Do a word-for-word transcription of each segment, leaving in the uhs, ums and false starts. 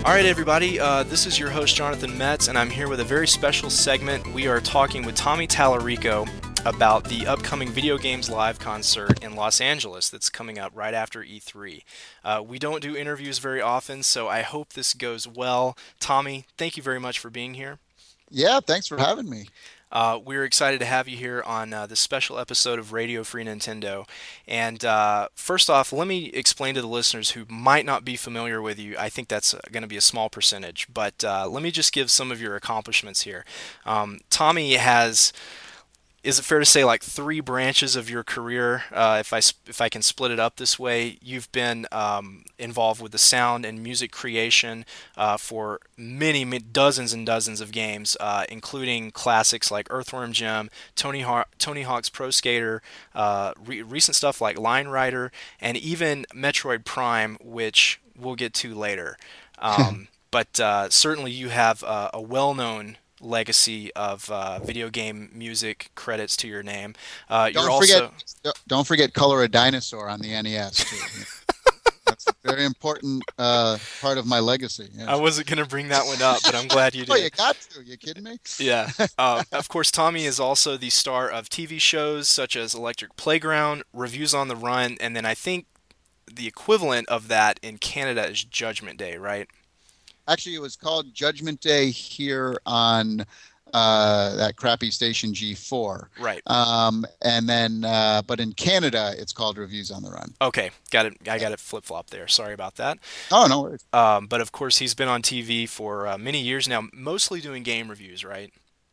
All right, everybody, uh, this is your host, Jonathan Metz, and I'm here with a very special segment. We are talking with Tommy Tallarico about the upcoming Video Games Live concert in Los Angeles that's coming up right after E three. Uh, we don't do interviews very often, so I hope this goes well. Tommy, thank you very much for being here. Yeah, thanks for having me. Uh, we're excited to have you here on uh, this special episode of Radio Free Nintendo. And uh, first off, let me explain to the listeners who might not be familiar with you. I think that's going to be a small percentage, but uh, let me just give some of your accomplishments here. Um, Tommy has, is it fair to say, like three branches of your career? Uh, if I if I can split it up this way, you've been um, involved with the sound and music creation uh, for many, many dozens and dozens of games, uh, including classics like Earthworm Jim, Tony Haw- Tony Hawk's Pro Skater, uh, re- recent stuff like Line Rider, and even Metroid Prime, which we'll get to later. Um, but uh, certainly you have uh, a well-known legacy of uh, video game music credits to your name. Uh, you're Don't forget, also don't forget Color a Dinosaur on the N E S too. That's a very important uh, part of my legacy. Yes. I wasn't going to bring that one up, but I'm glad you Oh, did. you got to. You kidding me? Yeah. Uh, of course, Tommy is also the star of T V shows such as Electric Playground, Reviews on the Run, and then I think the equivalent of that in Canada is Judgment Day, right? Actually, it was called Judgment Day here on uh, that crappy station G four. Right. Um, and then, uh, but in Canada, it's called Reviews on the Run. Okay, got it. I got it flip-flop there. Sorry about that. Oh, no worries. Um, but of course, he's been on T V for uh, many years now, mostly doing game reviews, right?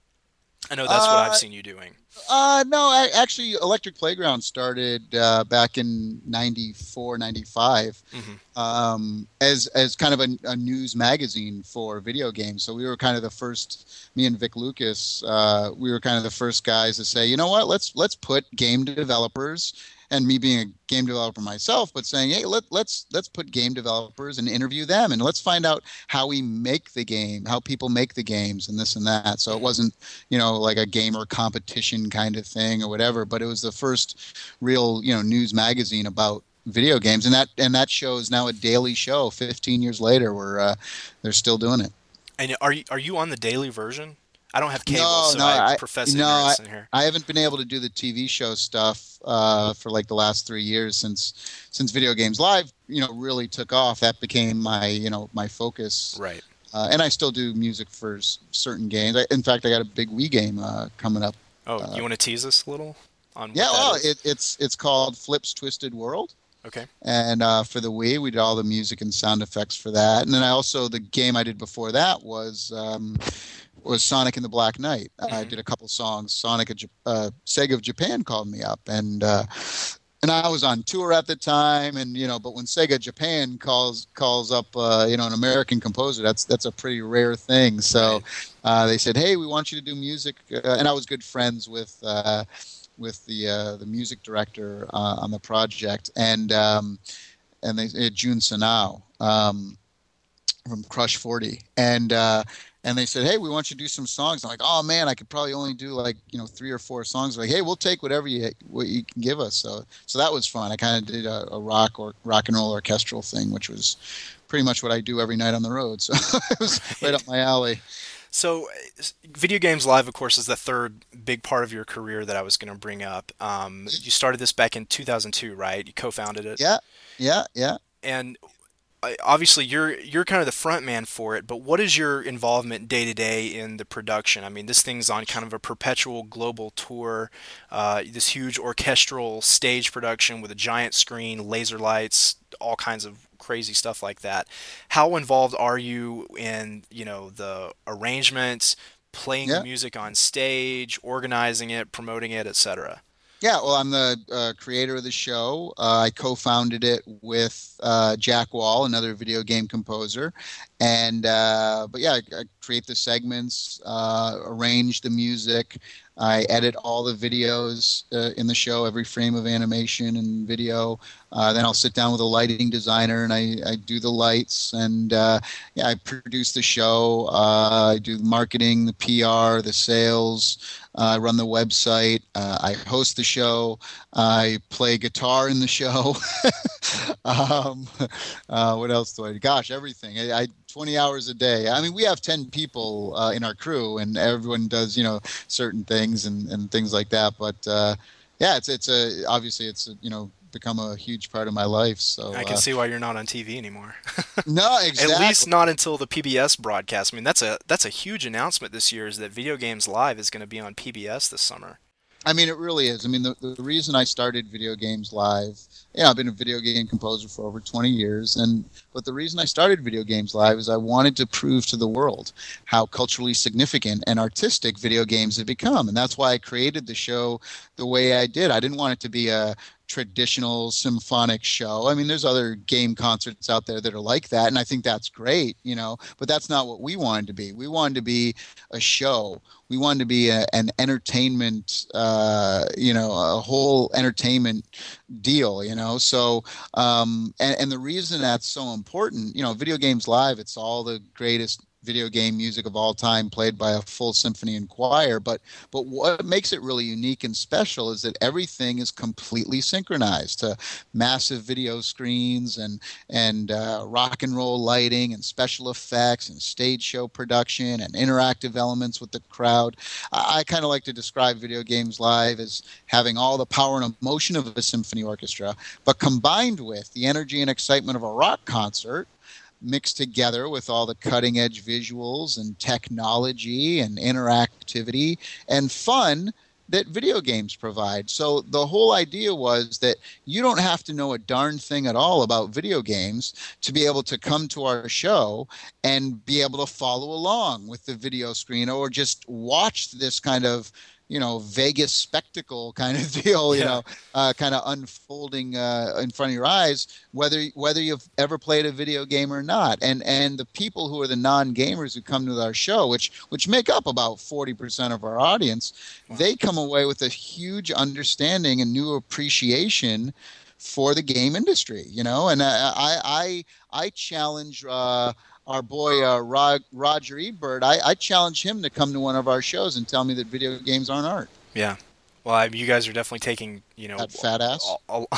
I know that's what I've Uh, seen you doing. Uh, no, I, actually, Electric Playground started uh, back in ninety-four, ninety-five Hmm. um, as as kind of a, a news magazine for video games. So we were kind of the first, me and Vic Lucas, uh, we were kind of the first guys to say, you know what, let's let's put game developers, and me being a game developer myself, but saying, hey, let, let's let's put game developers and interview them, and let's find out how we make the game, how people make the games, and this and that. So it wasn't, you know, like a gamer competition kind of thing or whatever, but it was the first real, you know, news magazine about video games, and that and that show is now a daily show. Fifteen years later, we're uh, they're still doing it. And are you are you on the daily version? I don't have cable, No, so no, I I profess no, I, ignorance in here. I haven't been able to do the T V show stuff uh, for like the last three years since since Video Games Live, you know, really took off. That became my, you know, my focus. Right. Uh, and I still do music for s- certain games. I, in fact, I got a big Wii game uh, coming up. Oh, Uh, you want to tease us a little on what yeah, that well, is? it, it's it's called Flip's Twisted World. Okay. And uh, for the Wii, we did all the music and sound effects for that. And then I also, the game I did before that was um, was Sonic and the Black Knight. I Hmm. did a couple songs. Sonic, of Jap- uh, Sega of Japan called me up, and uh, and I was on tour at the time. And you know, but when Sega Japan calls calls up, uh, you know, an American composer, that's that's a pretty rare thing. So Right. uh, they said, hey, we want you to do music, uh, and I was good friends with. Uh, with the uh, the music director uh, on the project, and um, and they uh, Jun Sanao um, from Crush forty, and uh, and they said, hey, we want you to do some songs. I'm like, oh man, I could probably only do like, you know, three or four songs. Like, hey, we'll take whatever you what you can give us. So so that was fun. I kind of did a, a rock or rock and roll orchestral thing, which was pretty much what I do every night on the road. So it was right up my alley. So, uh, Video Games Live, of course, is the third big part of your career that I was going to bring up. Um, you started this back in two thousand two, right? You co-founded it, Yeah, yeah, yeah. and uh, obviously you're you're kind of the front man for it. But what is your involvement day to day in the production? I mean, this thing's on kind of a perpetual global tour, uh, this huge orchestral stage production with a giant screen, laser lights, all kinds of crazy stuff like that. How involved are you in, you know, the arrangements, playing the Yeah. music on stage, organizing it, promoting it, et cetera? Yeah, well, I'm the uh, creator of the show. Uh, I co-founded it with uh, Jack Wall, another video game composer, and uh, but yeah, I, I create the segments, uh, arrange the music. I edit all the videos uh, in the show, every frame of animation and video. Uh, then I'll sit down with a lighting designer and I, I do the lights, and uh, yeah, I produce the show. Uh, I do the marketing, the P R, the sales. Uh, I run the website. Uh, I host the show. I play guitar in the show. um, uh, what else do I? Gosh, everything. I, I twenty hours a day. I mean, we have ten people uh, in our crew, and everyone does you know certain things and, and things like that. But uh, yeah, it's it's a obviously it's a, you know become a huge part of my life. So I can uh, see why you're not on T V anymore. no, At least exactly. not until the P B S broadcast. I mean, that's a that's a huge announcement this year is that Video Games Live is going to be on P B S this summer. I mean, it really is. I mean, the, the reason I started Video Games Live, yeah, I've been a video game composer for over twenty years, and but the reason I started Video Games Live is I wanted to prove to the world how culturally significant and artistic video games have become, and that's why I created the show the way I did. I didn't want it to be a traditional symphonic show. I mean, there's other game concerts out there that are like that, and I think that's great, you know, but that's not what we wanted to be. We wanted to be a show. We wanted to be a, an entertainment, uh, you know, a whole entertainment deal, you know. So, um, and, and the reason that's so important, you know, Video Games Live, it's all the greatest video game music of all time played by a full symphony and choir, but but what makes it really unique and special is that everything is completely synchronized to massive video screens and and uh, rock and roll lighting and special effects and stage show production and interactive elements with the crowd. I, I kind of like to describe Video Games Live as having all the power and emotion of a symphony orchestra, but combined with the energy and excitement of a rock concert, mixed together with all the cutting edge visuals and technology and interactivity and fun that video games provide. So the whole idea was that you don't have to know a darn thing at all about video games to be able to come to our show and be able to follow along with the video screen or just watch this kind of you know, Vegas spectacle kind of deal, you Yeah. know, uh, kind of unfolding uh, in front of your eyes, whether whether you've ever played a video game or not. And and the people who are the non-gamers who come to our show, which which make up about forty percent of our audience, Wow. they come away with a huge understanding and new appreciation for the game industry, you know. And I I I, I challenge. Uh, our boy uh, Rod, Roger Ebert, I, I challenge him to come to one of our shows and tell me that video games aren't art. Yeah. Well, I, you guys are definitely taking, you know, That fat ass. all, all,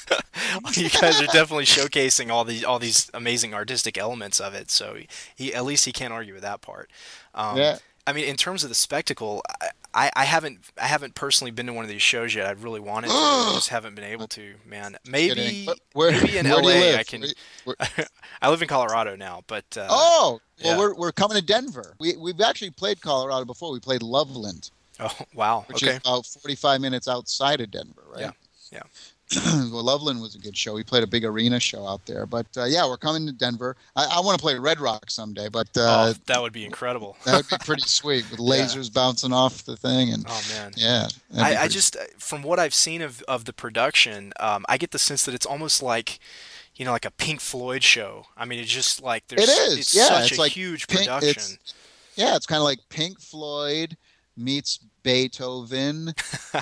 you guys are definitely showcasing all these all these amazing artistic elements of it. So he at least he can't argue with that part. Um, Yeah. I mean, in terms of the spectacle, I, I, I haven't I haven't personally been to one of these shows yet. I really wanted to, I just haven't been able to. Man, Kidding. maybe But where maybe in where do you L A I live? can. Where, where, I live in Colorado now, but uh, oh, well, yeah. we're we're coming to Denver. We we've actually played Colorado before. We played Loveland, Oh wow. which is Okay. about forty-five minutes outside of Denver, Yeah. right? Yeah. Well, Loveland was a good show. We played a big arena show out there. But uh, yeah, we're coming to Denver. I, I want to play Red Rock someday, but Oh, uh, that would be incredible. that would be pretty sweet with Yeah. lasers bouncing off the thing. And Oh man. yeah, that'd be I, I pretty. just, uh, from what I've seen of, of the production, um, I get the sense that it's almost like, you know, like a Pink Floyd show. I mean, it's just like It there's, is. it's Yeah, such a it's like huge Pink. production. It's yeah, it's kind of like Pink Floyd meets Beethoven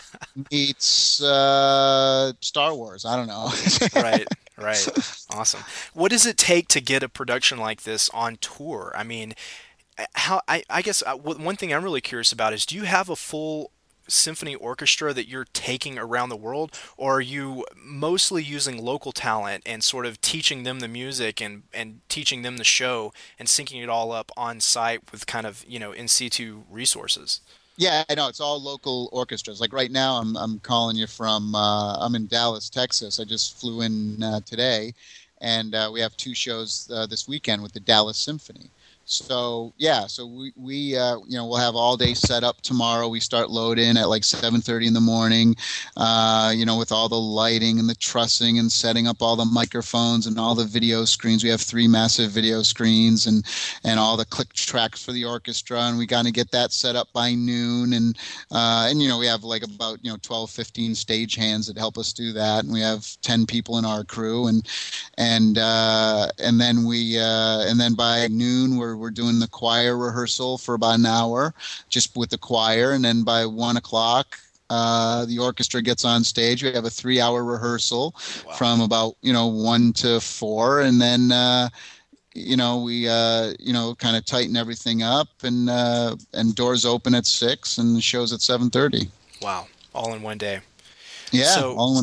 meets uh, Star Wars. I don't know. Right, right. Awesome. What does it take to get a production like this on tour? I mean, uh, how, I, I guess uh, w- one thing I'm really curious about is do you have a full symphony orchestra that you're taking around the world, or are you mostly using local talent and sort of teaching them the music and, and teaching them the show and syncing it all up on site with kind of, you know, in situ resources? Yeah, I know it's all local orchestras. Like right now, I'm I'm calling you from. Uh, I'm in Dallas, Texas. I just flew in uh, today, and uh, we have two shows uh, this weekend with the Dallas Symphony. So yeah, so we we uh, you know we'll have all day set up tomorrow. We start load in at like seven thirty in the morning, uh, you know, with all the lighting and the trussing and setting up all the microphones and all the video screens. We have three massive video screens and and all the click tracks for the orchestra, and we got to get that set up by noon. And uh, and you know we have like about you know twelve, fifteen stage hands that help us do that, and we have ten people in our crew, and and uh, and then we uh, and then by noon we're we're doing the choir rehearsal for about an hour, just with the choir, and then by one o'clock. Uh, the orchestra gets on stage. We have a three-hour rehearsal Wow. from about you know one to four, and then uh, you know we uh, you know kind of tighten everything up, and uh, and doors open at six, and the show's at seven thirty. Wow. All in one day. Yeah, So, all in one day.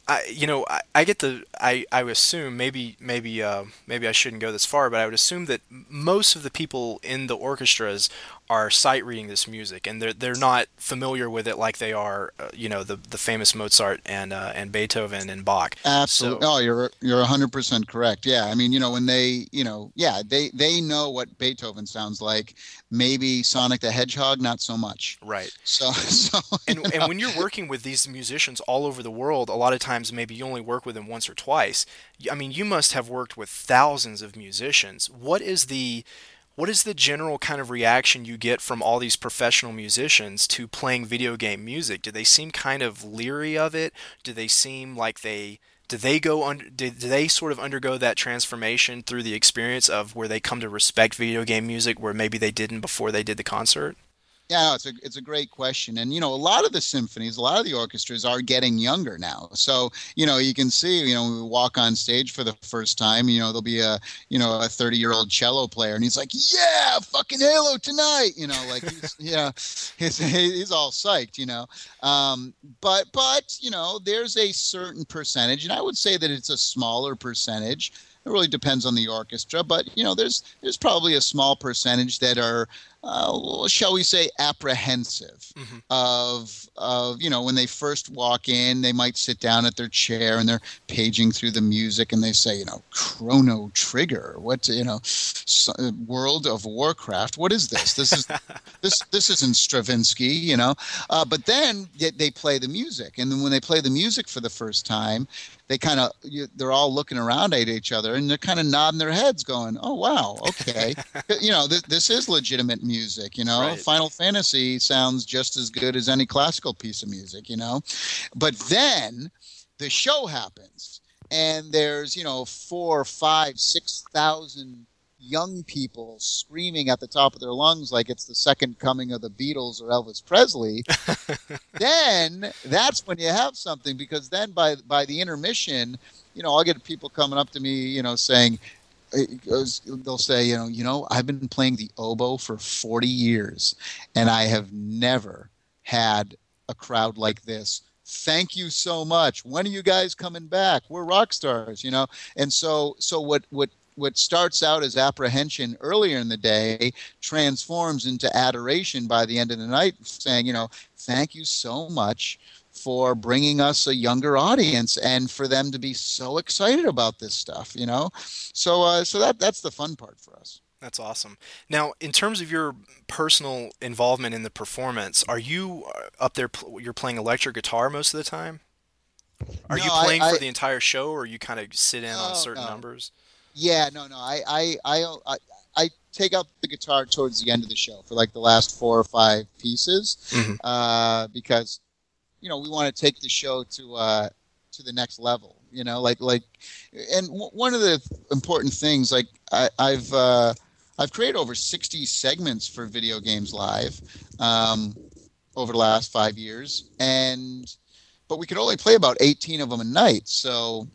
I, you know, I, I get the, I, I would assume maybe, maybe, uh, maybe I shouldn't go this far, but I would assume that most of the people in the orchestras are sight reading this music, and they're they're not familiar with it like they are, uh, you know, the the famous Mozart and uh, and Beethoven and Bach. Absolutely. So Oh, you're you're one hundred percent correct. Yeah. I mean, you know, when they, you know, yeah, they they know what Beethoven sounds like. Maybe Sonic the Hedgehog, not so much. right. So so you And and know, when you're working with these musicians all over the world, a lot of times maybe you only work with them once or twice. Y- I mean, you must have worked with thousands of musicians. What is the what is the general kind of reaction you get from all these professional musicians to playing video game music? Do they seem kind of leery of it? Do they seem like they do they go under do, do they sort of undergo that transformation through the experience of where they come to respect video game music where maybe they didn't before they did the concert? yeah, no, it's a it's a great question, and you know, a lot of the symphonies, a lot of the orchestras are getting younger now. So you know, you can see, you know, when we walk on stage for the first time, you know, there'll be a you know a thirty year old cello player, and he's like, "Yeah, fucking Halo tonight," you know, like he's yeah, he's he's all psyched, you know. Um, but but you know, there's a certain percentage, and I would say that it's a smaller percentage. It really depends on the orchestra, but you know, there's there's probably a small percentage that are, uh, shall we say, apprehensive Hmm. of of you know when they first walk in, they might sit down at their chair and they're paging through the music and they say, you know, Chrono Trigger, what you know, s- uh, World of Warcraft, what is this? This is this this isn't Stravinsky, you know. Uh, but then they, they play the music, and then when they play the music for the first time, they kind of they're all looking around at each other and they're kind of nodding their heads going, oh wow, okay, you know, this, this is legitimate music, you know. Right. Final Fantasy sounds just as good as any classical piece of music, you know. But then the show happens and there's, you know, four five six thousand young people screaming at the top of their lungs like it's the second coming of the Beatles or Elvis Presley. Then that's when you have something, because then by by the intermission, you know, I'll get people coming up to me, you know, saying, it goes, they'll say, you know, you know, I've been playing the oboe for forty years, and I have never had a crowd like this. Thank you so much. When are you guys coming back? We're rock stars, you know. And so, so what what what starts out as apprehension earlier in the day transforms into adoration by the end of the night, saying, you know, thank you so much for bringing us a younger audience and for them to be so excited about this stuff, you know. So, uh, so that that's the fun part for us. That's awesome. Now, in terms of your personal involvement in the performance, are you uh, up there? Pl- you're playing electric guitar most of the time. Are No, you I, playing for I, the entire show, or you kind of sit in on no, certain no, numbers? yeah, no, no. I, I, I, I, I take out the guitar towards the end of the show for like the last four or five pieces, Hmm. uh, because you know we want to take the show to uh, to the next level. You know, like like, and w- one of the important things, like I, I've uh, I've created over sixty segments for Video Games Live um, over the last five years, and but we could only play about eighteen of them a night. So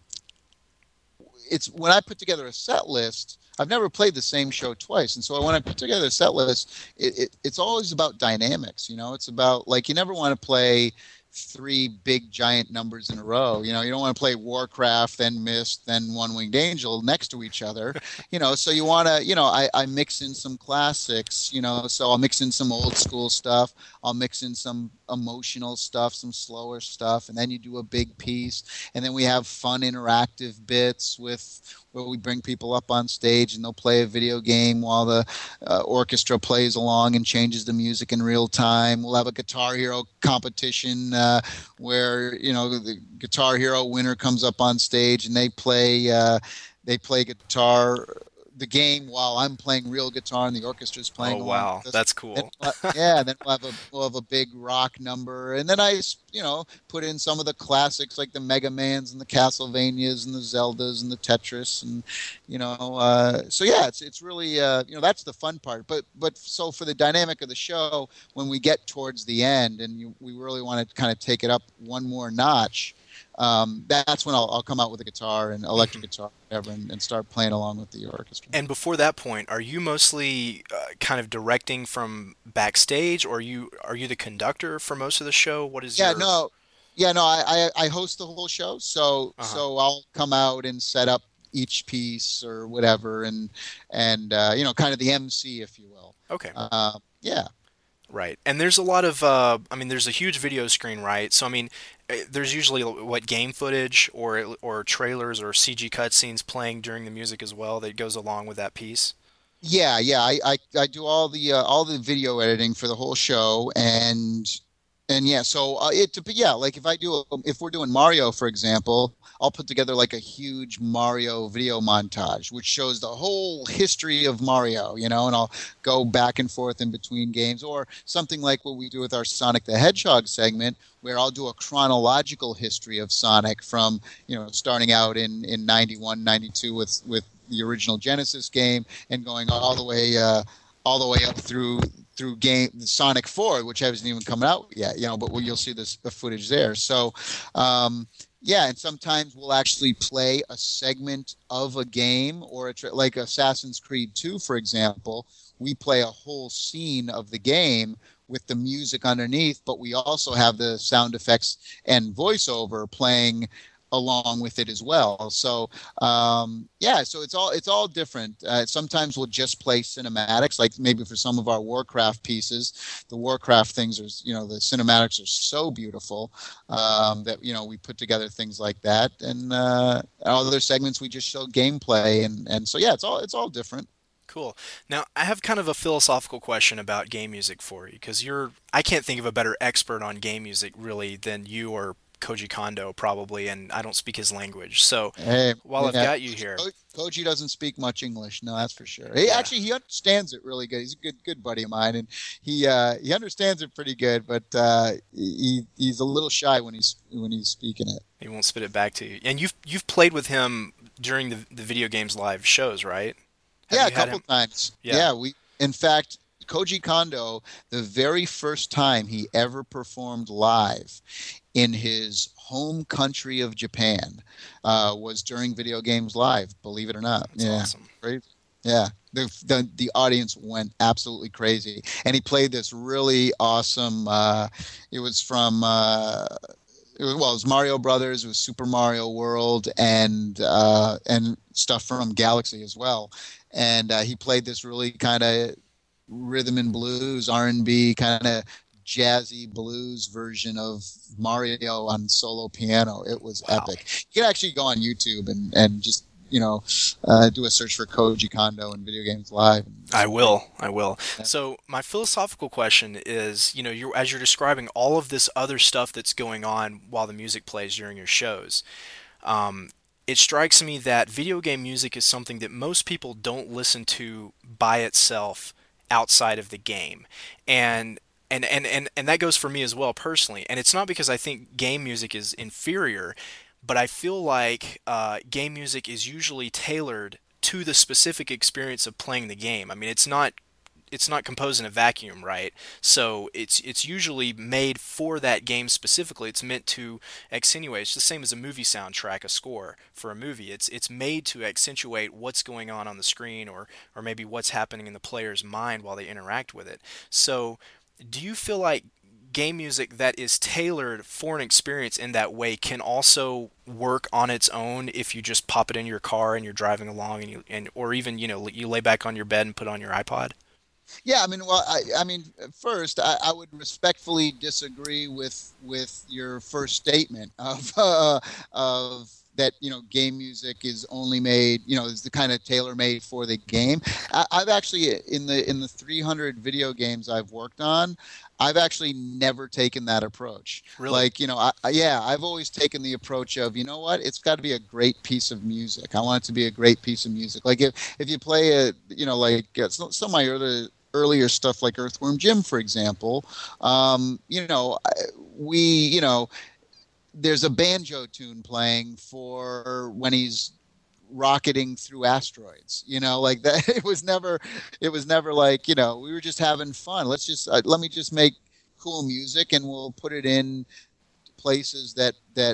it's when I put together a set list. I've never played the same show twice, and so when I put together a set list, it, it, it's always about dynamics. You know, it's about like you never want to play three big giant numbers in a row. You know, you don't want to play Warcraft, then Myst, then One Winged Angel next to each other. You know, so you want to, you know, I, I mix in some classics. You know, so I'll mix in some old school stuff. I'll mix in some emotional stuff, some slower stuff, and then you do a big piece, and then we have fun interactive bits with where we bring people up on stage and they'll play a video game while the uh, orchestra plays along and changes the music in real time. We'll have a Guitar Hero competition uh, where you know the Guitar Hero winner comes up on stage and they play uh, they play guitar the game while I'm playing real guitar and the orchestra's Oh, playing along wow, with us. that's Then cool. we'll ha- yeah, then we'll have a we'll have a big rock number, and then I you know put in some of the classics like the Mega Mans and the Castlevanias and the Zeldas and the Tetris, and you know uh, so yeah, it's it's really uh, you know that's the fun part. But but so for the dynamic of the show, when we get towards the end and you, we really want to kind of take it up one more notch, um, that's when I'll, I'll come out with a guitar and electric Hmm. guitar, whatever, and, and start playing along with the orchestra. And before that point, are you mostly uh, kind of directing from backstage, or are you are you the conductor for most of the show? What is Yeah, your no. Yeah, no, I, I I host the whole show, so Uh-huh. so I'll come out and set up each piece or whatever, and and uh, you know, kind of the M C, if you will. Okay. Uh, yeah, Right. And there's a lot of, uh, I mean, there's a huge video screen, right? So, I mean, eh, there's usually what game footage or or trailers or C G cutscenes playing during the music as well that goes along with that piece. yeah, yeah. I I, I do all the uh, all the video editing for the whole show, and and yeah, so uh, it but yeah, like if I do if we're doing Mario, for example, I'll put together like a huge Mario video montage, which shows the whole history of Mario, you know, and I'll go back and forth in between games, or something like what we do with our Sonic the Hedgehog segment, where I'll do a chronological history of Sonic from, you know, starting out in in ninety-one, ninety-two with with the original Genesis game and going all the way uh, all the way up through through game Sonic four, which hasn't even come out yet, you know, but you'll see this the footage there. So, um, yeah, and sometimes we'll actually play a segment of a game or a tra- like Assassin's Creed two, for example. We play a whole scene of the game with the music underneath, but we also have the sound effects and voiceover playing along with it as well. So um, yeah, so it's all it's all different. Uh, sometimes we'll just play cinematics, like maybe for some of our Warcraft pieces. The Warcraft things are, you know, the cinematics are so beautiful um, that, you know, we put together things like that, and uh, other segments we just show gameplay, and and so yeah, it's all it's all different. Cool. Now, I have kind of a philosophical question about game music for you because you're, I can't think of a better expert on game music really than you or Koji Kondo probably, and I don't speak his language. So, Hey, while I've yeah, got you here, Ko- Koji doesn't speak much English. No, that's for sure. He yeah, actually he understands it really good. He's a good good buddy of mine, and he uh, he understands it pretty good. But uh, he he's a little shy when he's when he's speaking it. he won't spit it back to you. And you've you've played with him during the the video games live shows, right? Have Yeah, you a had couple him? times. Yeah. Yeah, we in fact Koji Kondo, the very first time he ever performed live in his home country of Japan uh, was during Video Games Live. Believe it or not. That's Yeah, awesome. crazy. Yeah, the, the the audience went absolutely crazy, and he played this really awesome. Uh, it was from. Uh, it was, well, it was Mario Brothers, it was Super Mario World, and uh, and stuff from Galaxy as well. And uh, he played this really kind of rhythm and blues, R and B, kind of jazzy blues version of Mario on solo piano. It was Wow. epic. You can actually go on YouTube and and just, you know, uh, do a search for Koji Kondo and Video Games Live. I will. I will. Yeah. So my philosophical question is, you know, you're as you're describing all of this other stuff that's going on while the music plays during your shows. Um, it strikes me that video game music is something that most people don't listen to by itself outside of the game. And and, and, and, and that goes for me as well personally. And it's not because I think game music is inferior, but I feel like uh, game music is usually tailored to the specific experience of playing the game. I mean, it's not it's not composed in a vacuum, right? So it's it's usually made for that game specifically. It's meant to accentuate. It's the same as a movie soundtrack, a score for a movie. It's it's made to accentuate what's going on on the screen, or or maybe what's happening in the player's mind while they interact with it. So, do you feel like game music that is tailored for an experience in that way can also work on its own if you just pop it in your car and you're driving along, and you and or even, you know, you lay back on your bed and put on your iPod? Yeah, I mean, well, I, I mean, first, I, I would respectfully disagree with with your first statement of uh, of that, you know, game music is only made, you know, is the kind of tailor made for the game. I, I've actually in the in the three hundred video games I've worked on, I've actually never taken that approach. Really? Like, you know, I, I, yeah, I've always taken the approach of, you know what, it's got to be a great piece of music. I want it to be a great piece of music. Like if if you play a, you know, like uh, some, some of my earlier earlier stuff like Earthworm Jim, for example, um, you know, we, you know, there's a banjo tune playing for when he's rocketing through asteroids, you know, like that. It was never, it was never like, you know, we were just having fun. Let's just, uh, let me just make cool music and we'll put it in places that, that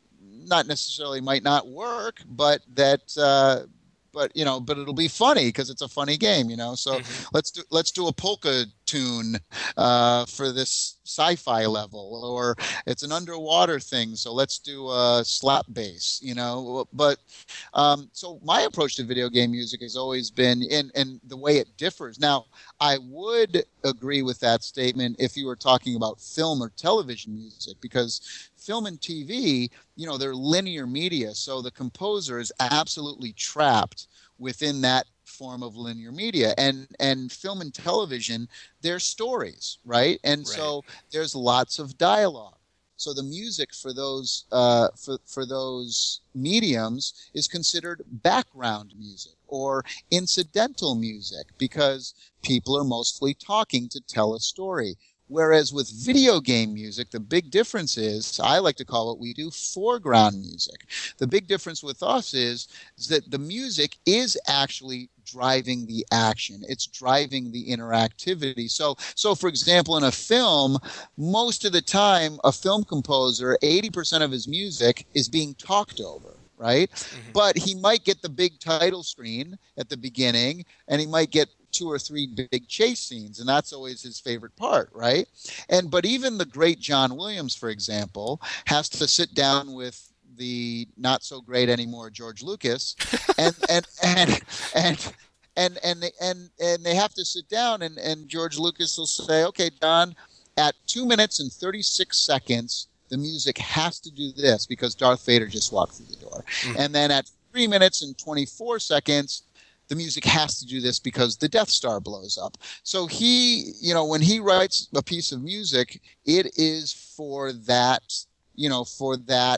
not necessarily might not work, but that, uh, but you know, but it'll be funny because it's a funny game, you know. So Hmm. let's do let's do a polka tune uh, for this sci-fi level, or it's an underwater thing, so let's do a slap bass, you know. But um, so my approach to video game music has always been, in, in the way it differs. Now, I would agree with that statement if you were talking about film or television music, because film and T V, you know, they're linear media, so the composer is absolutely trapped within that form of linear media. And and film and television, they're stories, right? And Right. so there's lots of dialogue. So the music for those uh, for for those mediums is considered background music or incidental music, because people are mostly talking to tell a story. Whereas with video game music, the big difference is, I like to call it, we do foreground music. The big difference with us is, is that the music is actually driving the action. It's driving the interactivity. So, so for example, in a film, most of the time, a film composer, eighty percent of his music is being talked over. Right? Mm-hmm. But he might get the big title screen at the beginning, and he might get two or three big chase scenes, and that's always his favorite part, right? And but even the great John Williams, for example, has to sit down with the not so great anymore George Lucas, and and and and and and they, and and they have to sit down, and and George Lucas will say, okay, John, at two minutes and thirty-six seconds, the music has to do this because Darth Vader just walked through the door. Mm. And then at three minutes and twenty-four seconds, the music has to do this because the Death Star blows up. So he, you know, when he writes a piece of music, it is for that, you know, for that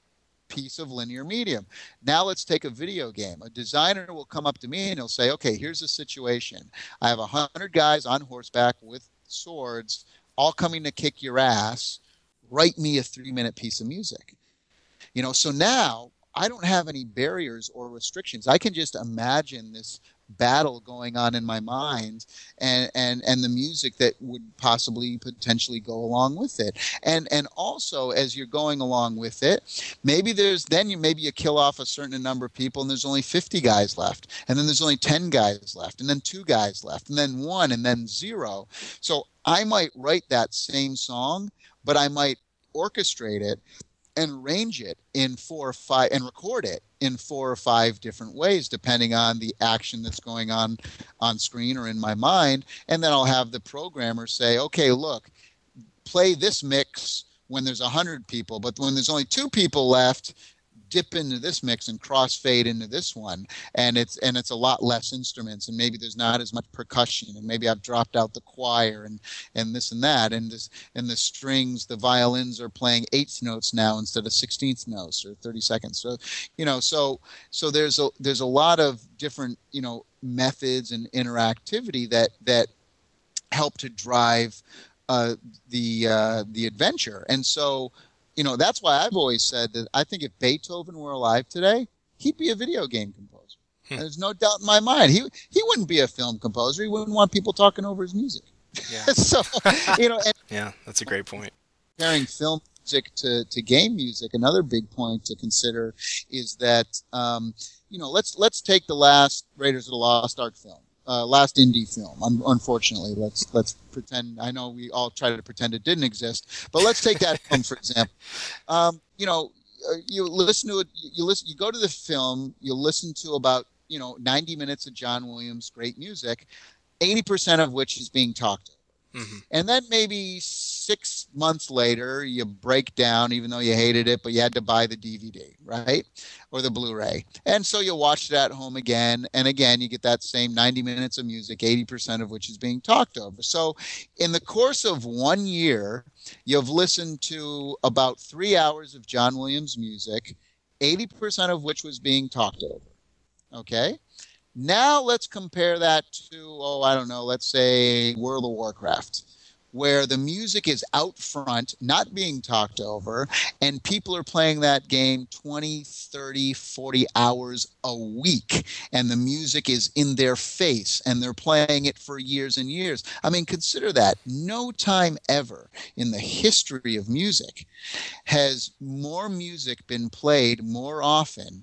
piece of linear medium. Now let's take a video game. A designer will come up to me and he'll say, okay, here's the situation. I have a hundred guys on horseback with swords, all coming to kick your ass. Write me a three-minute piece of music. You know, so now I don't have any barriers or restrictions. I can just imagine this battle going on in my mind, and, and, and the music that would possibly potentially go along with it. And and also, as you're going along with it, maybe there's then you maybe you kill off a certain number of people, and there's only fifty guys left, and then there's only ten guys left, and then two guys left, and then one, and then zero. So I might write that same song, but I might orchestrate it and arrange it in four or five and record it in four or five different ways, depending on the action that's going on on screen or in my mind. And then I'll have the programmer say, okay, look, play this mix when there's a hundred people, but when there's only two people left, dip into this mix and crossfade into this one, and it's and it's a lot less instruments, and maybe there's not as much percussion, and maybe I've dropped out the choir and and this and that, and this and the strings, the violins are playing eighth notes now instead of sixteenth notes or thirty seconds. So you know, so so there's a there's a lot of different you know methods and interactivity that that help to drive uh, the uh, the adventure, and so. You know, that's why I've always said that I think if Beethoven were alive today, he'd be a video game composer. Hmm. There's no doubt in my mind. He he wouldn't be a film composer. He wouldn't want people talking over his music. Yeah. so, you know. And yeah, that's a great point. Comparing film music to, to game music, another big point to consider is that, um, you know, let's let's take the last Raiders of the Lost Ark film. Uh, last indie film. Un- unfortunately, let's let's pretend. I know we all try to pretend it didn't exist, but let's take that film for example. Um, you know, uh, you listen to it. You listen. You go to the film. You listen to about you know ninety minutes of John Williams' great music, eighty percent of which is being talked over. Mm-hmm. And then maybe six months later, you break down, even though you hated it, but you had to buy the D V D, right? Or the Blu-ray. And so you watch it at home again. And again, you get that same ninety minutes of music, eighty percent of which is being talked over. So in the course of one year, you've listened to about three hours of John Williams music, eighty percent of which was being talked over. Okay? Now let's compare that to, oh, I don't know, let's say World of Warcraft, where the music is out front, not being talked over, and people are playing that game twenty, thirty, forty hours a week, and the music is in their face, and they're playing it for years and years. I mean, consider that. No time ever in the history of music has more music been played more often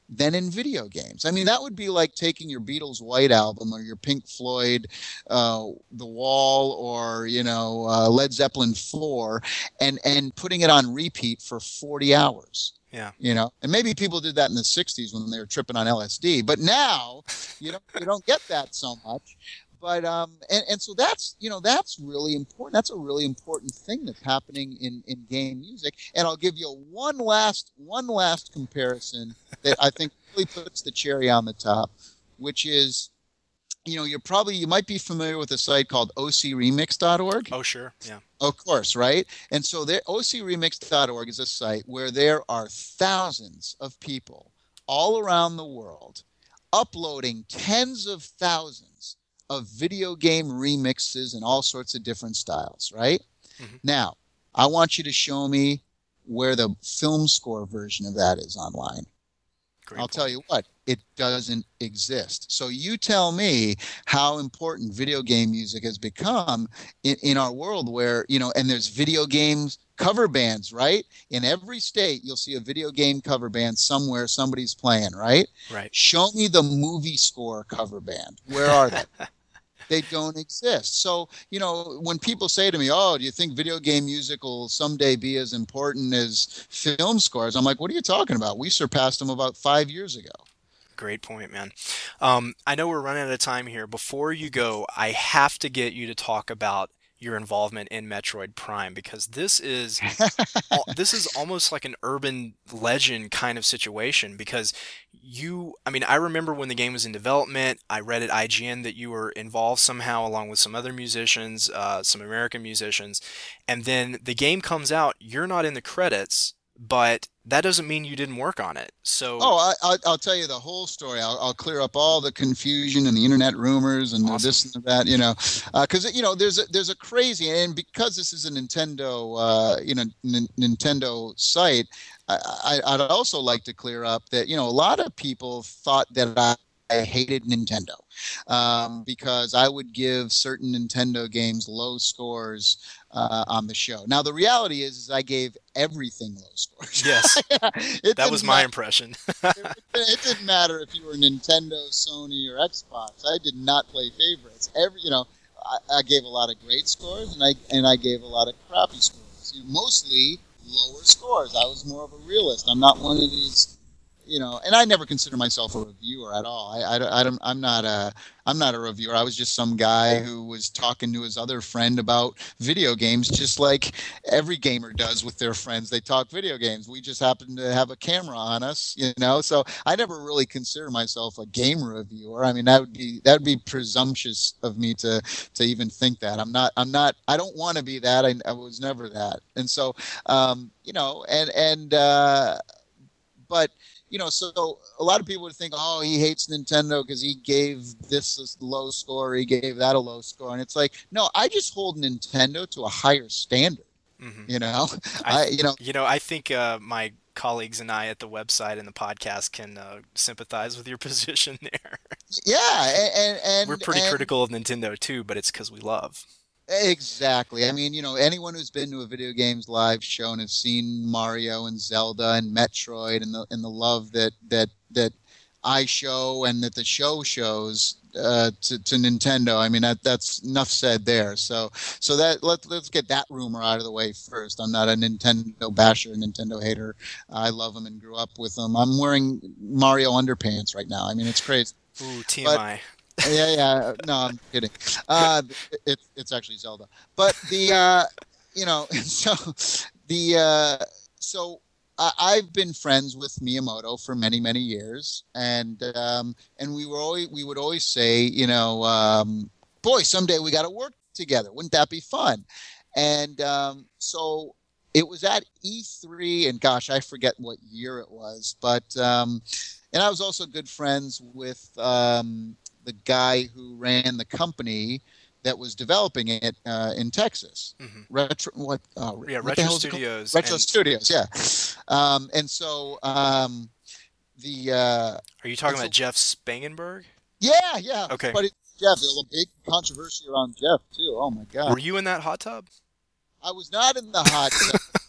than in video games. I mean, that would be like taking your Beatles White Album or your Pink Floyd uh, The Wall or, you know, uh, Led Zeppelin four and, and putting it on repeat for forty hours. Yeah. You know, and maybe people did that in the sixties when they were tripping on L S D, but now you don't, you don't get that so much. But um, and, and so that's, you know, that's really important. That's a really important thing that's happening in, in game music. And I'll give you one last one last comparison that I think really puts the cherry on the top, which is, you know, you're probably you might be familiar with a site called O C remix dot org. Oh, sure. Yeah. Of course, right? And so there, O C remix dot org is a site where there are thousands of people all around the world uploading tens of thousands of video game remixes in all sorts of different styles, right? Mm-hmm. Now, I want you to show me where the film score version of that is online. Great I'll point. Tell you what, it doesn't exist. So you tell me how important video game music has become in, in our world where, you know, and there's video games cover bands, right? In every state, you'll see a video game cover band somewhere somebody's playing, right? Right. Show me the movie score cover band. Where are they? They don't exist. So, you know, when people say to me, oh, do you think video game music will someday be as important as film scores? I'm like, what are you talking about? We surpassed them about five years ago. Great point, man. Um, I know we're running out of time here. Before you go, I have to get you to talk about your involvement in Metroid Prime, because this is this is almost like an urban legend kind of situation, because you, I mean, I remember when the game was in development, I read at I G N that you were involved somehow along with some other musicians, uh, some American musicians, and then the game comes out, you're not in the credits, but that doesn't mean you didn't work on it. So, oh, I, I, I'll tell you the whole story. I'll, I'll clear up all the confusion and the internet rumors and awesome. this and that. You know, because uh, you know there's a, there's a crazy, and because this is a Nintendo, uh, you know, N- Nintendo site. I, I, I'd also like to clear up that, you know, a lot of people thought that I. I hated Nintendo um, because I would give certain Nintendo games low scores uh, on the show. Now, the reality is, is I gave everything low scores. Yes, that was my matter. impression. it, it didn't matter if you were Nintendo, Sony, or Xbox. I did not play favorites. Every, you know, I, I gave a lot of great scores, and I and I gave a lot of crappy scores. You know, mostly lower scores. I was more of a realist. I'm not one of these. You know, and I never consider myself a reviewer at all. I, I, I don't, I'm not a, I'm not a reviewer. I was just some guy who was talking to his other friend about video games, just like every gamer does with their friends. They talk video games. We just happen to have a camera on us, you know. So I never really consider myself a game reviewer. I mean, that would be that would be presumptuous of me to to even think that. I'm not. I'm not. I don't want to be that. I, I was never that. And so, um, you know, and and uh, but. You know, so a lot of people would think, oh, he hates Nintendo because he gave this a low score, he gave that a low score. And it's like, no, I just hold Nintendo to a higher standard, mm-hmm. you know? I, I, you know, you know, I think uh, my colleagues and I at the website and the podcast can uh, sympathize with your position there. Yeah. And, and, and we're pretty and, critical of Nintendo, too, but it's because we love. Exactly. I mean, you know, anyone who's been to a video games live show and has seen Mario and Zelda and Metroid and the and the love that that that I show and that the show shows uh, to to Nintendo. I mean, that that's enough said there. So so that let let's get that rumor out of the way first. I'm not a Nintendo basher, Nintendo hater. I love them and grew up with them. I'm wearing Mario underpants right now. I mean, it's crazy. Ooh, T M I. But, yeah, yeah. No, I'm kidding. Uh, it, it's actually Zelda. But the, uh, you know, so the, uh, so I, I've been friends with Miyamoto for many, many years, and um, and we were always we would always say, you know, um, boy, someday we got to work together. Wouldn't that be fun? And um, so it was at E three, and gosh, I forget what year it was, but um, and I was also good friends with. Um, the guy who ran the company that was developing it uh, in Texas. Mm-hmm. Retro, what? Uh, yeah, what Retro Studios. Retro and... Studios, yeah. Um, and so um, the... Uh, Are you talking so, about Jeff Spangenberg? Yeah, yeah. Okay. But it, Jeff, there's a big controversy around Jeff, too. Oh, my God. Were you in that hot tub? I was not in the hot tub.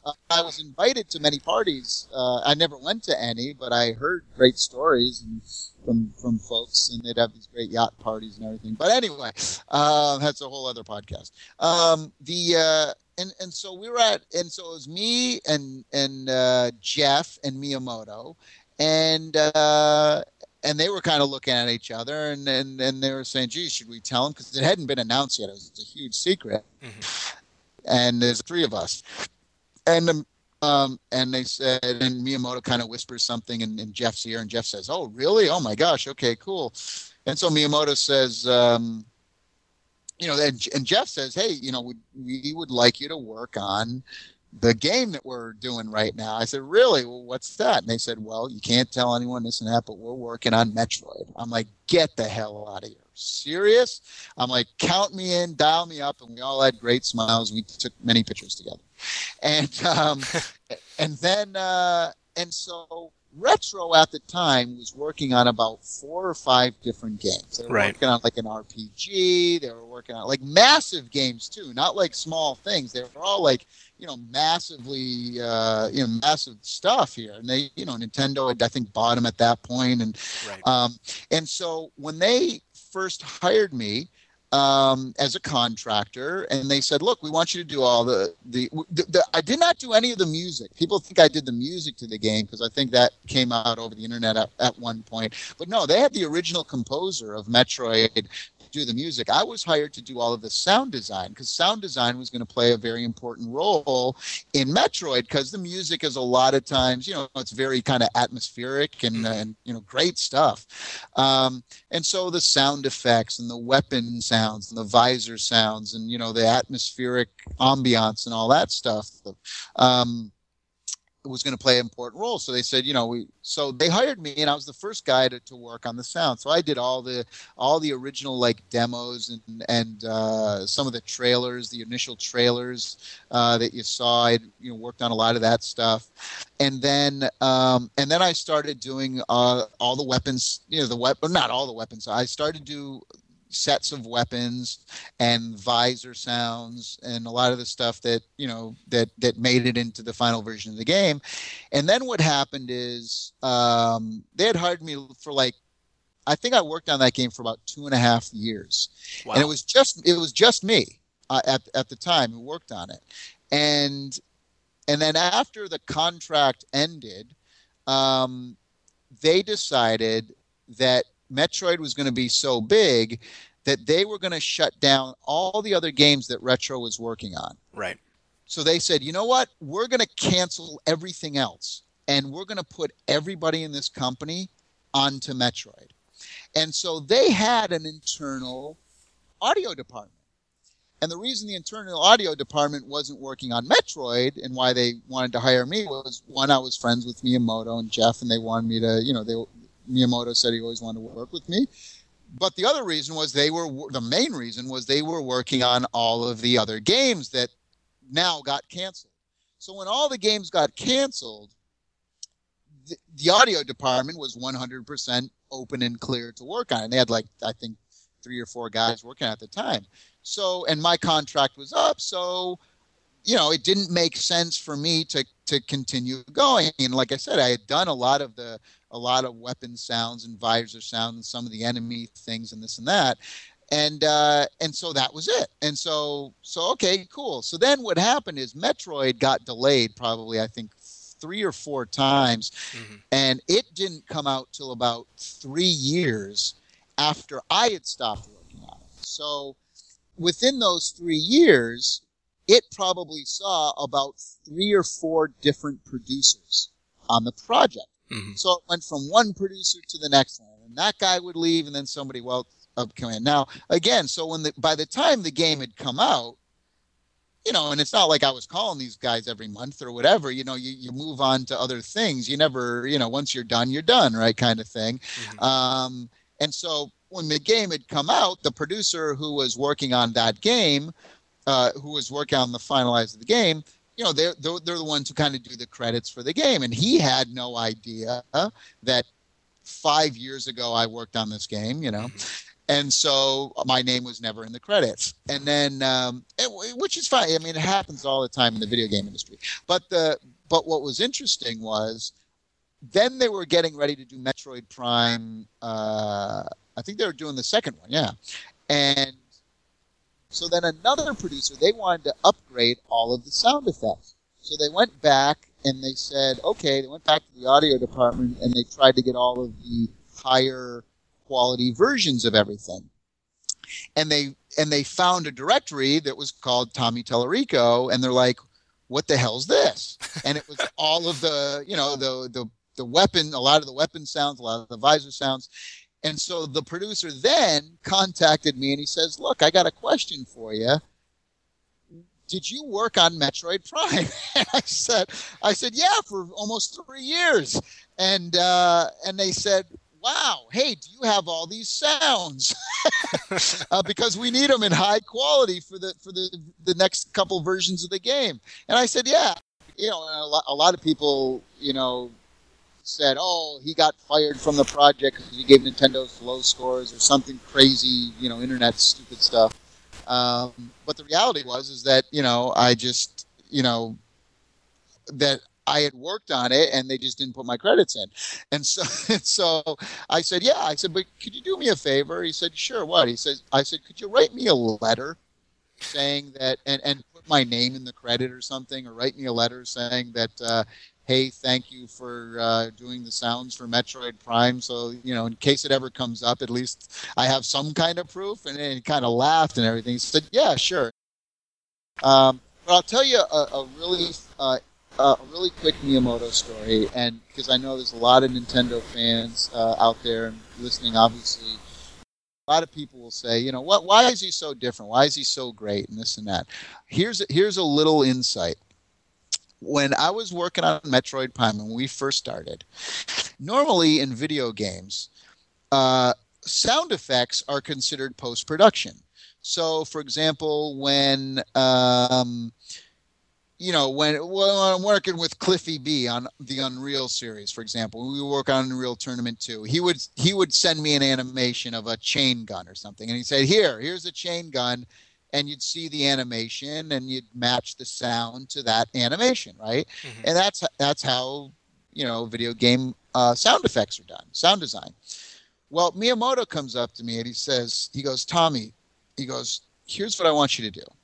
uh, I was invited to many parties. Uh, I never went to any, but I heard great stories and, from from folks, and they'd have these great yacht parties and everything. But anyway, uh, that's a whole other podcast. Um, the uh, and and so we were at, and so it was me and and uh, Jeff and Miyamoto, and. Uh, And they were kind of looking at each other, and, and, and they were saying, "Gee, should we tell them?" Because it hadn't been announced yet; it was a huge secret. Mm-hmm. And there's three of us, and um, um, and they said, and Miyamoto kind of whispers something in, in Jeff's ear, and Jeff says, "Oh, really? Oh my gosh, okay, cool." And so Miyamoto says, um, "You know," and, and Jeff says, "Hey, you know, we, we would like you to work on the game that we're doing right now." I said, "Really? Well, what's that?" And they said, "Well, you can't tell anyone this and that, but we're working on Metroid." I'm like, "Get the hell out of here. Serious?" I'm like, "Count me in, dial me up." And we all had great smiles. We took many pictures together. And, um, and then, uh, and so Retro at the time was working on about four or five different games. They were right. working on like an R P G. They were working on like massive games too, not like small things. They were all like, you know, massively, uh, you know, massive stuff here. And they, you know, Nintendo had, I think, bought them at that point. And, right. um, and so when they first hired me, um, as a contractor, and they said, "Look, we want you to do all the, the, the, the I did not do any of the music. People think I did the music to the game because I think that came out over the internet at, at one point. But no, they had the original composer of Metroid do the music. I was hired to do all of the sound design because sound design was going to play a very important role in Metroid because the music is a lot of times, you know, it's very kind of atmospheric and, mm-hmm. and you know, great stuff. Um, and so the sound effects and the weapon sounds and the visor sounds and, you know, the atmospheric ambiance and all that stuff. Um, was going to play an important role. So they said, you know, we, so they hired me and I was the first guy to, to work on the sound. So I did all the, all the original like demos and, and, uh, some of the trailers, the initial trailers, uh, that you saw. I, you know, worked on a lot of that stuff. And then, um, and then I started doing, uh, all the weapons, you know, the weapon, not all the weapons. I started to do sets of weapons and visor sounds and a lot of the stuff that, you know, that, that made it into the final version of the game. And then what happened is, um, they had hired me for like, I think I worked on that game for about two and a half years. Wow. And it was just, it was just me uh, at, at the time who worked on it. And, and then after the contract ended, um, they decided that Metroid was going to be so big that they were going to shut down all the other games that Retro was working on. Right. So they said, you know what? We're going to cancel everything else, and we're going to put everybody in this company onto Metroid. And so they had an internal audio department. And the reason the internal audio department wasn't working on Metroid and why they wanted to hire me was, one, I was friends with Miyamoto and Jeff, and they wanted me to, you know, they Miyamoto said he always wanted to work with me. But the other reason was they were, the main reason was they were working on all of the other games that now got canceled. So when all the games got canceled, the, the audio department was one hundred percent open and clear to work on. And they had like, I think, three or four guys working at the time. So, and my contract was up. So, you know, it didn't make sense for me to, to continue going. And like I said, I had done a lot of the, a lot of weapon sounds and visor sounds and some of the enemy things and this and that. And, uh, and so that was it. And so, so, okay, cool. So then what happened is Metroid got delayed probably, I think, three or four times. Mm-hmm. And it didn't come out till about three years after I had stopped working on it. So within those three years, it probably saw about three or four different producers on the project. Mm-hmm. So it went from one producer to the next one, and that guy would leave, and then somebody well up come in. Now again, so when the by the time the game had come out, you know, and it's not like I was calling these guys every month or whatever. You know, you, you move on to other things. You never, you know, once you're done, you're done, right, kind of thing. Mm-hmm. Um, and so when the game had come out, the producer who was working on that game, uh, who was working on the finalize of the game, you know, they're, they're, they're the ones who kind of do the credits for the game. And he had no idea that five years ago I worked on this game, you know. Mm-hmm. And so my name was never in the credits. And then, um, it, which is fine. I mean, it happens all the time in the video game industry. But the but what was interesting was then they were getting ready to do Metroid Prime. Uh, I think they were doing the second one, yeah. And so then another producer, they wanted to upgrade all of the sound effects. So they went back and they said, okay, they went back to the audio department and they tried to get all of the higher quality versions of everything. And they and they found a directory that was called Tommy Tellerico, and they're like, what the hell's this? And it was all of the, you know, the the the weapon, a lot of the weapon sounds, a lot of the visor sounds. And so the producer then contacted me and he says, look, I got a question for you. Did you work on Metroid Prime? And I said, I said, yeah, for almost three years. And uh, and they said, wow, hey, do you have all these sounds? uh, because we need them in high quality for the for the the next couple versions of the game. And I said, yeah. You know, a lot, a lot of people, you know, said, oh, he got fired from the project because he gave Nintendo slow scores or something crazy, you know, internet stupid stuff. Um, but the reality was is that, you know, I just, you know, that I had worked on it and they just didn't put my credits in. And so, and so I said, yeah, I said, but could you do me a favor? He said, sure, what? He says, I said, could you write me a letter saying that, and, and put my name in the credit or something, or write me a letter saying that, uh, hey, thank you for uh, doing the sounds for Metroid Prime. So, you know, in case it ever comes up, at least I have some kind of proof. And then he kind of laughed and everything. He said, yeah, sure. Um, but I'll tell you a, a really uh, a really quick Miyamoto story, and because I know there's a lot of Nintendo fans uh, out there and listening, obviously. A lot of people will say, you know, what? Why is he so different? Why is he so great? And this and that. Here's here's a little insight. When I was working on Metroid Prime when we first started, normally in video games, uh, sound effects are considered post-production. So, for example, when um, you know, when, when I'm working with Cliffy B on the Unreal series, for example, we work on Unreal Tournament two. He would he would send me an animation of a chain gun or something, and he said, "Here, here's a chain gun." And you'd see the animation, and you'd match the sound to that animation, right? Mm-hmm. And that's that's how, you know, video game uh, sound effects are done, sound design. Well, Miyamoto comes up to me and he says, he goes, Tommy, he goes, here's what I want you to do.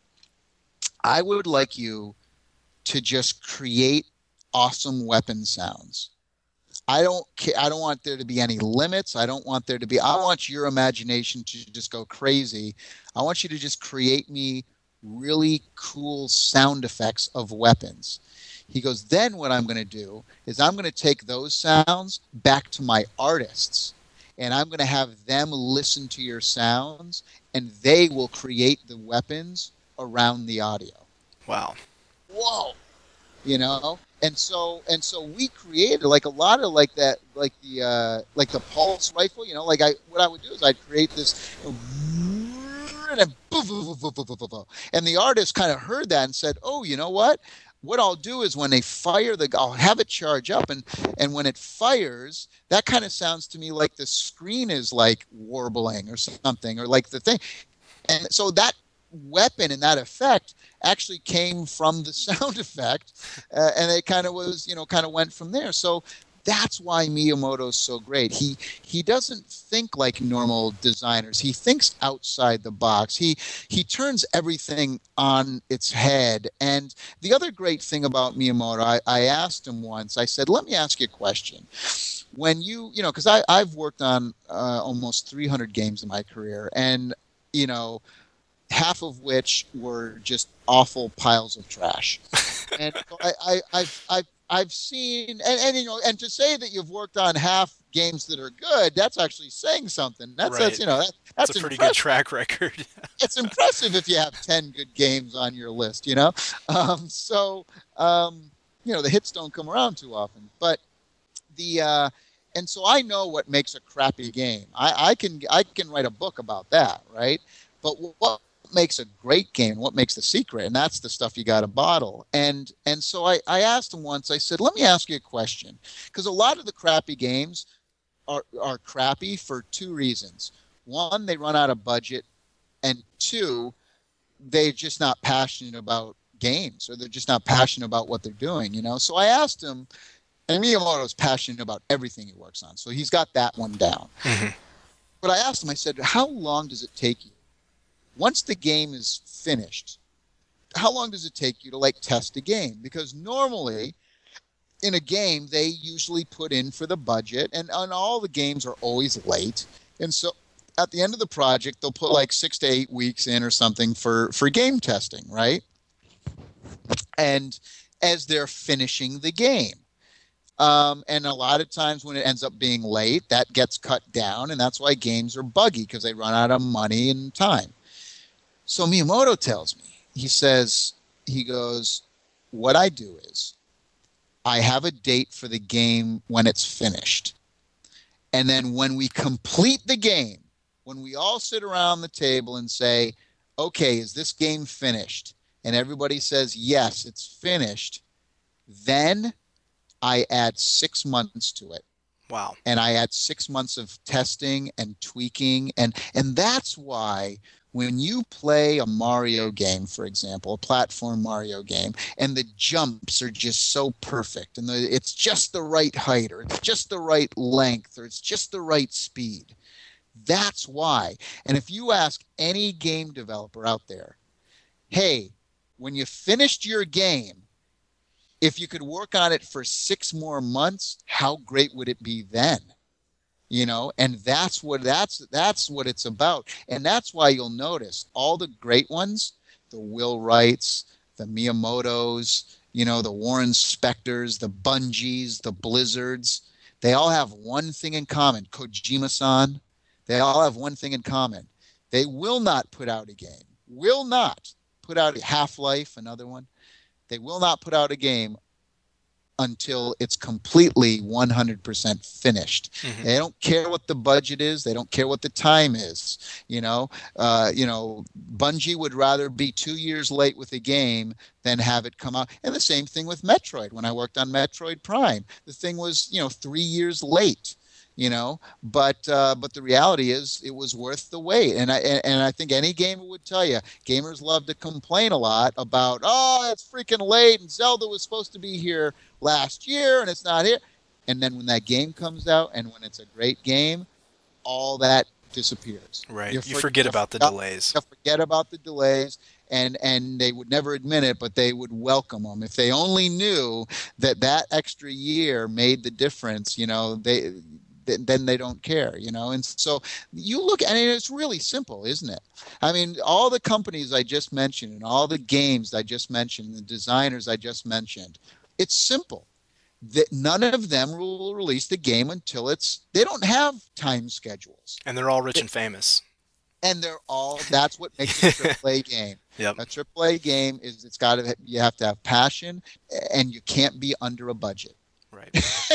I would like you to just create awesome weapon sounds. I don't I don't want there to be any limits. I don't want there to be, I want your imagination to just go crazy. I want you to just create me really cool sound effects of weapons. He goes, then what I'm going to do is I'm going to take those sounds back to my artists, and I'm going to have them listen to your sounds, and they will create the weapons around the audio. Wow. Whoa. You know? And so and so we created like a lot of like that, like the uh, like the pulse rifle, you know, like I what I would do is I'd create this, and and the artist kind of heard that and said, oh, you know what? What I'll do is when they fire the, I'll have it charge up, and and when it fires, that kind of sounds to me like the screen is like warbling or something, or like the thing, and so that weapon and that effect actually came from the sound effect, uh, and it kind of was, you know, kind of went from there. So that's why Miyamoto's so great. He he doesn't think like normal designers. He thinks outside the box. He he turns everything on its head. And the other great thing about Miyamoto, I, I asked him once, I said, let me ask you a question. When you, you know, because I've worked on uh, almost three hundred games in my career, and, you know, half of which were just awful piles of trash. And so I, I, I've, I've, I've seen, and, and, you know, and to say that you've worked on half games that are good, that's actually saying something. That's, right. that's you know, that, that's, that's a pretty impressive. good track record. It's impressive if you have ten good games on your list, you know? Um, so, um, you know, the hits don't come around too often. But the, uh, and so I know what makes a crappy game. I, I can, I can write a book about that, right? But what makes a great game, what makes the secret, and that's the stuff you got to bottle. And and so I, I asked him once, I said, let me ask you a question, because a lot of the crappy games are are crappy for two reasons. one, they run out of budget, and two, they're just not passionate about games, or they're just not passionate about what they're doing, you know? So I asked him, and Miyamoto's passionate about everything he works on, so he's got that one down. Mm-hmm. But I asked him, I said, how long does it take you? Once the game is finished, how long does it take you to, like, test a game? Because normally, in a game, they usually put in for the budget, and, and all the games are always late. And so at the end of the project, they'll put like six to eight weeks in or something for, for game testing, right? And as they're finishing the game. Um, and a lot of times when it ends up being late, that gets cut down, and that's why games are buggy, because they run out of money and time. So Miyamoto tells me, he says, he goes, what I do is I have a date for the game when it's finished. And then when we complete the game, when we all sit around the table and say, okay, is this game finished? And everybody says, yes, it's finished. Then I add six months to it. Wow. And I add six months of testing and tweaking. And, and that's why when you play a Mario game, for example, a platform Mario game, and the jumps are just so perfect, and the, it's just the right height, or it's just the right length, or it's just the right speed, that's why. And if you ask any game developer out there, hey, when you finished your game, if you could work on it for six more months, how great would it be then? You know, and that's what that's that's what it's about. And that's why you'll notice all the great ones, the Will Wrights, the Miyamotos, you know, the Warren Spectors, the Bungies, the Blizzards, they all have one thing in common. Kojima-san, they all have one thing in common. They will not put out a game. Will not put out Half-Life, another one. They will not put out a game until it's completely one hundred percent finished. Mm-hmm. They don't care what the budget is. They don't care what the time is. You know, uh, you know, Bungie would rather be two years late with a game than have it come out. And the same thing with Metroid. When I worked on Metroid Prime, the thing was, you know, three years late. You know, but uh, but the reality is it was worth the wait, and I and I think any gamer would tell you, gamers love to complain a lot about, oh, it's freaking late, and Zelda was supposed to be here last year, and it's not here. And then when that game comes out, and when it's a great game, all that disappears. Right, you, you for, forget you about the forget, delays. You forget about the delays. And and they would never admit it, but they would welcome them. If they only knew that that extra year made the difference, you know, they then they don't care, you know. And so you look, and it's really simple, isn't it? I mean, all the companies I just mentioned, and all the games I just mentioned, the designers I just mentioned, it's simple. That none of them will release the game until it's, they don't have time schedules. And they're all rich and famous. And they're all, that's what makes a triple A game. Yep. A triple A game is, it's got to, you have to have passion, and you can't be under a budget. Right.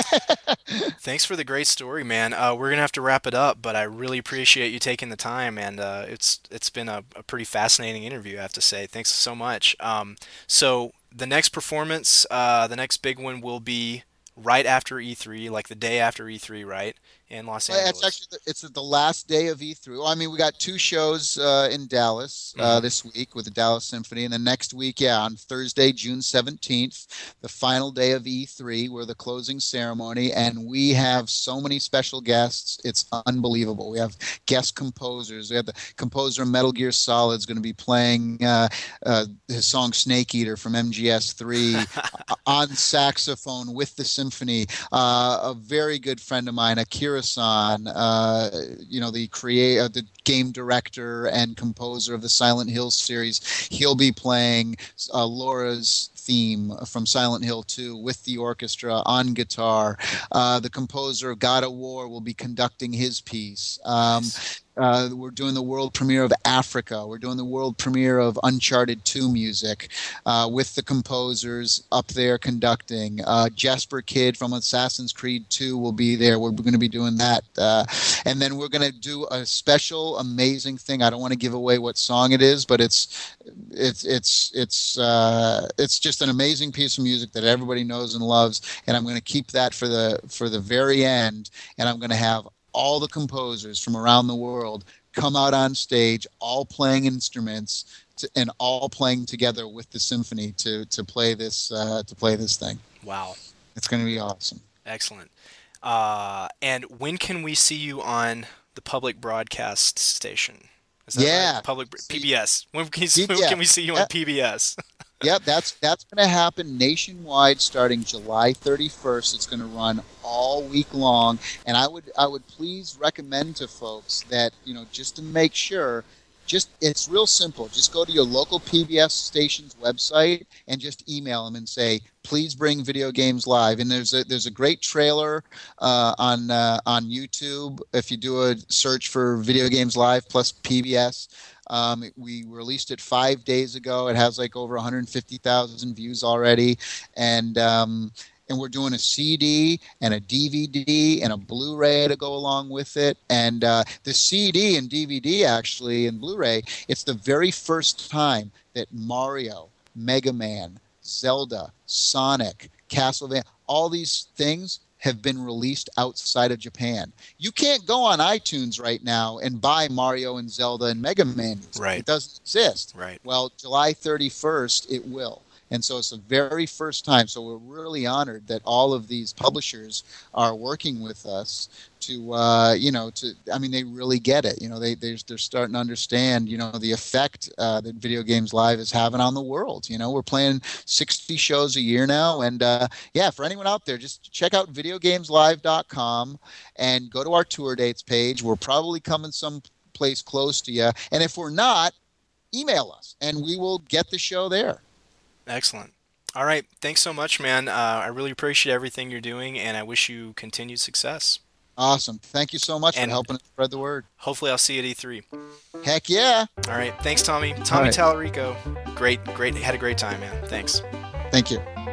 Thanks for the great story, man. Uh, we're gonna have to wrap it up, but I really appreciate you taking the time, and uh, it's it's been a, a pretty fascinating interview, I have to say. Thanks so much. Um, so the next performance, uh, the next big one will be right after E three, like the day after E three, right? In Los Angeles. It's actually the, it's the last day of E three. Well, I mean, we got two shows uh, in Dallas uh, mm-hmm. this week with the Dallas Symphony, and the next week, yeah, on Thursday, June seventeenth, the final day of E three, we're the closing ceremony, and we have so many special guests. It's unbelievable. We have guest composers. We have the composer of Metal Gear Solid is going to be playing uh, uh, his song Snake Eater from M G S three on saxophone with the symphony. Uh, a very good friend of mine, Akira San, uh, you know, the create, uh, the game director and composer of the Silent Hill series. He'll be playing uh, Laura's theme from Silent Hill two with the orchestra on guitar. Uh, the composer of God of War will be conducting his piece. Um, nice. Uh, we're doing the world premiere of Africa. We're doing the world premiere of Uncharted two music uh, with the composers up there conducting. Uh, Jesper Kid from Assassin's Creed two will be there. We're going to be doing that. Uh, and then we're going to do a special, amazing thing. I don't want to give away what song it is, but it's it's it's it's uh, it's just an amazing piece of music that everybody knows and loves. And I'm going to keep that for the for the very end. And I'm going to have all the composers from around the world come out on stage, all playing instruments to, and all playing together with the symphony to to play this uh, to play this thing. Wow. It's going to be awesome. Excellent. Uh, and when can we see you on the public broadcast station? Is that Yeah. right? Public See, P B S. When can, you, when P B S. can we see you on Yep. P B S? Yep, that's that's going to happen nationwide starting July thirty-first. It's going to run all week long, and I would I would please recommend to folks that, you know, just to make sure, just it's real simple. Just go to your local P B S station's website and just email them and say, please bring Video Games Live. And there's a there's a great trailer uh, on uh, on YouTube. If you do a search for Video Games Live plus P B S. Um, we released it five days ago. It has like over one hundred fifty thousand views already, and um, and we're doing a C D and a D V D and a Blu-ray to go along with it. And uh, the C D and D V D actually and Blu-ray, it's the very first time that Mario, Mega Man, Zelda, Sonic, Castlevania, all these things have been released outside of Japan. You can't go on iTunes right now and buy Mario and Zelda and Mega Man. Right. It doesn't exist. Right. Well, July thirty-first, it will. And so it's the very first time. So we're really honored that all of these publishers are working with us to, uh, you know, to, I mean, they really get it. You know, they, they're, they're starting to understand, you know, the effect uh, that Video Games Live is having on the world. You know, we're playing sixty shows a year now. And uh, yeah, for anyone out there, just check out video games live dot com and go to our tour dates page. We're probably coming someplace close to you. And if we're not, email us and we will get the show there. Excellent. All right. Thanks so much, man. Uh, I really appreciate everything you're doing, and I wish you continued success. Awesome. Thank you so much And for helping us spread the word. hopefully I'll see you at E three. Heck yeah. All right. Thanks, Tommy. Tommy right. Tallarico. Great, great. Had a great time, man. Thanks. Thank you.